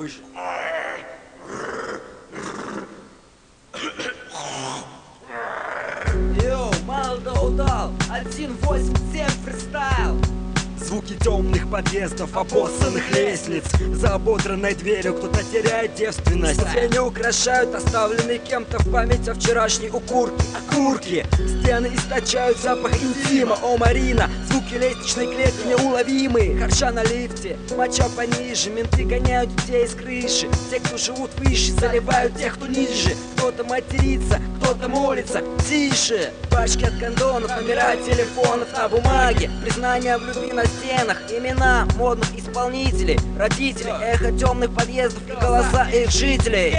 выше. Йоу, мало да удал, 187 фристайл. Звуки темных подъездов, обоссанных лестниц. За ободранной дверью кто-то теряет девственность. Стены украшают оставленные кем-то в память о вчерашней окурки. Стены источают запах интима. О, Марина, звуки лестничной клетки неуловимые. Харча на лифте, моча пониже. Менты гоняют детей с крыши. Те, кто живут выше, заливают тех, кто ниже. Кто-то матерится, кто-то молится. Тише! Пачки от кондонов, номера телефонов на бумаге. Признания в любви на стенах, имена модных исполнителей, родители, эхо темных подъездов и голоса их жителей.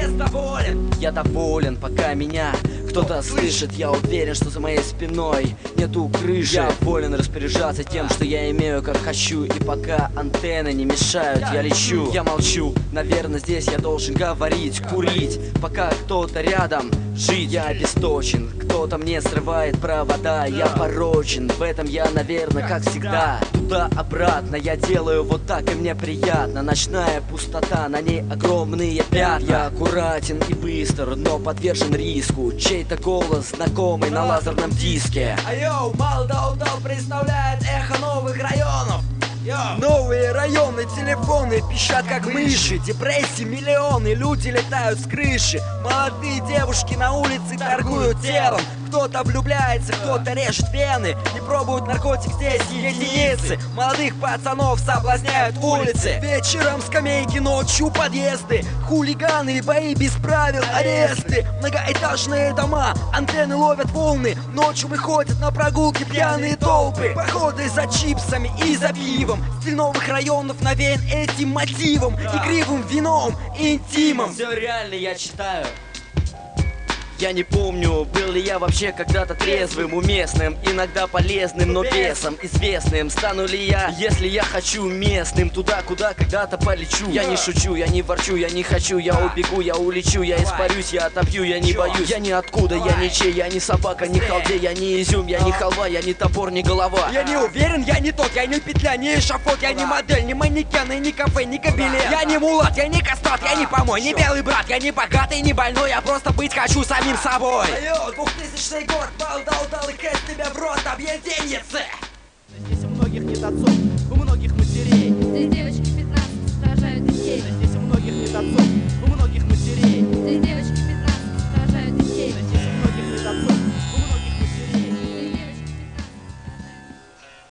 Я доволен, пока меня кто-то слышит. Я уверен, что за моей спиной нету крыши. Я волен распоряжаться тем, что я имею, как хочу. И пока антенны не мешают, я лечу. Я молчу, наверное, здесь я должен говорить, курить. Пока кто-то рядом, жить я обесточен. Кто-то мне срывает провода, я порочен. В этом я, наверное, как всегда. Туда-обратно я делаю вот так, и мне приятно. Ночная пустота, на ней огромные пятна. Я аккуратен и быстр, но подвержен риску. Чей-то голос знакомый на лазерном диске. Айоу, мало да удал представляет эхо новых районов. Новые районы, телефоны пищат как мыши. Депрессии миллионы, люди летают с крыши. Молодые девушки на улице торгуют телом. Кто-то влюбляется, кто-то режет вены. И пробуют наркотик здесь единицы. Молодых пацанов соблазняют улицы. Вечером скамейки, ночью подъезды. Хулиганы, бои без правил, аресты. Многоэтажные дома, антенны ловят волны. Ночью выходят на прогулки пьяные толпы. Походы за чипсами и за пивом. Стиль новых районов навеян этим мотивом. Игривым вином и интимом. Все реально я читаю. Я не помню, был ли я вообще когда-то трезвым, уместным, иногда полезным, но бесом известным. Стану ли я, если я хочу, местным, туда, куда когда-то полечу. Я не шучу, я не ворчу, я не хочу, я убегу, я улечу, я испарюсь, я отобью, я не боюсь. Я ниоткуда, я ничей, я не собака, не халдей, я не изюм, я не халва, я не топор, не голова. Я не уверен, я не тот, я не петля, не эшафот, я не модель, не манекен, и не кафе, не кабелет. Я не мулат, я не кастат, я не помой, не белый брат, я не богатый, не больной, я просто быть хочу самим собой. Айо, 2000 год, бал дал и кэс тебя в рот, объединится. Здесь у многих нет отцов, у многих матерей. Здесь девочки 15 рожают детей. Здесь у многих нет отцов, у многих матерей. Здесь девочки